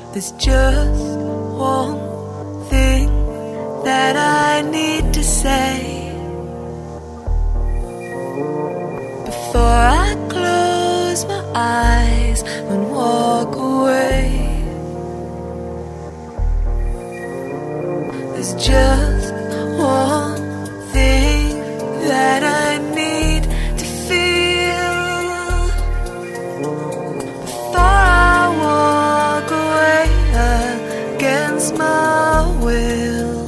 There's just one thing that I need to say before I close my eyes and walk away. There's just one thing that I need to feel before I walk away against my will.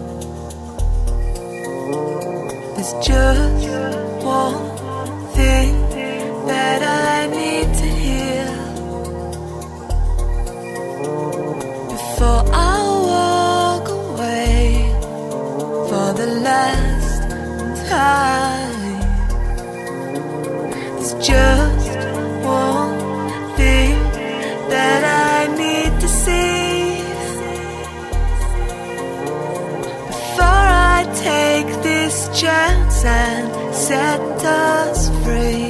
There's just one thing that I need to hear before I walk away for the last time. There's just one thing that I need to see before I take this chance and set us free.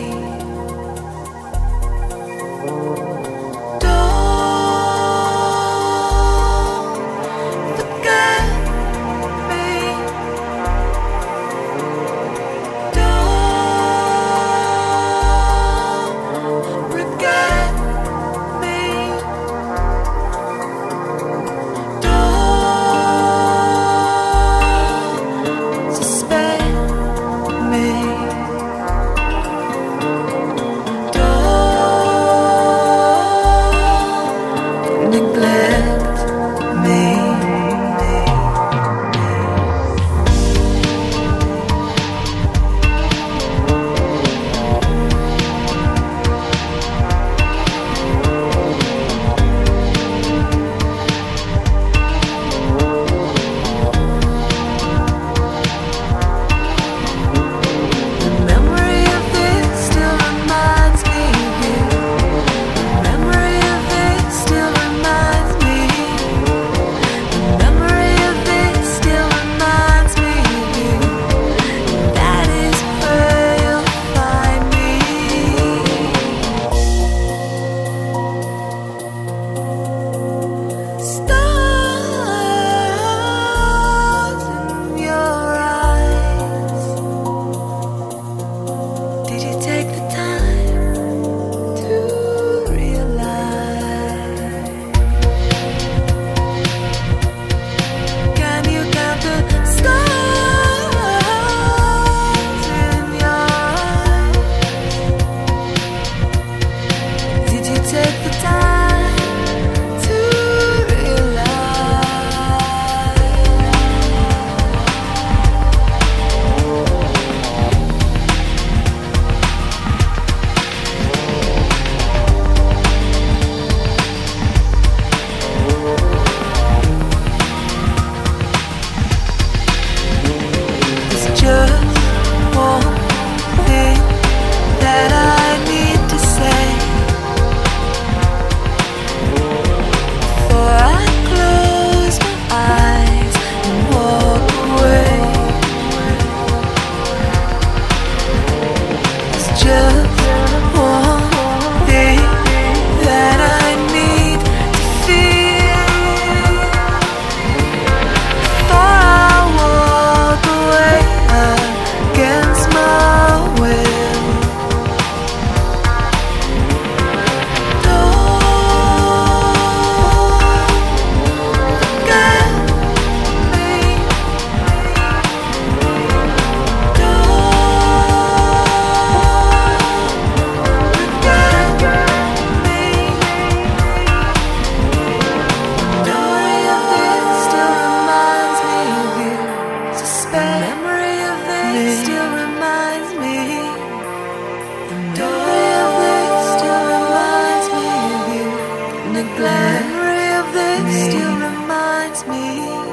Memory of this still reminds me.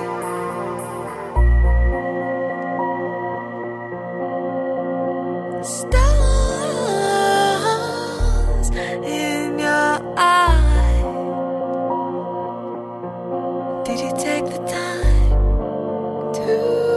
Stars in your eyes. Did you take the time to